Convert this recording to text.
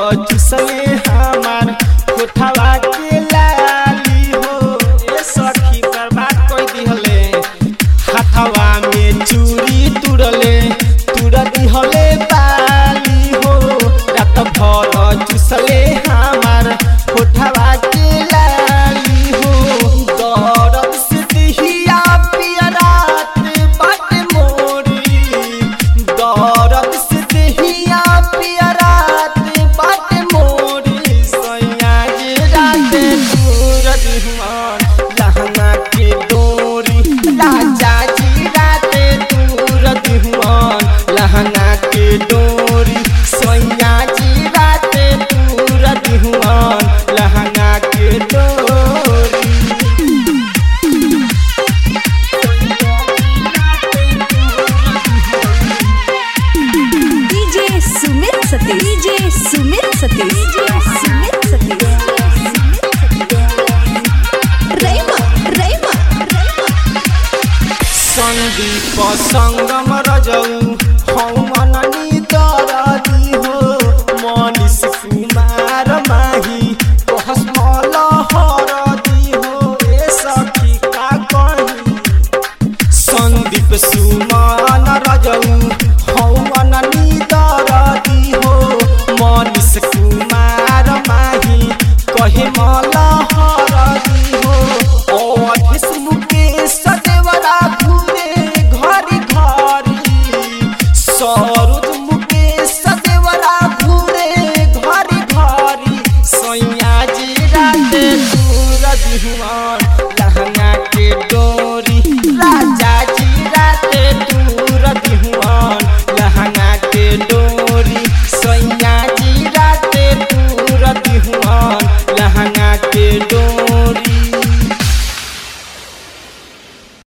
चुसले हमार कोठवा के लाली हो। ए सखी बर्बाद कर दिहले हाथवा में चूड़ी तुरले तुर दिहले बाली हो। रात भर चुसले हमार कोठवा के लाली हो। दर्द से दिहिया पिया रात बाट मोरी दर्द से दिहिया पिया रात बाट मोरी। सैया जी रात दूर दिहुआन लहंगा के डोरी राजा जी रात दूर दिहुआन लहंगा के डोरी। सैया जी रात दूर दिहुआन लहंगा के डोरी। DJ Sumit Satish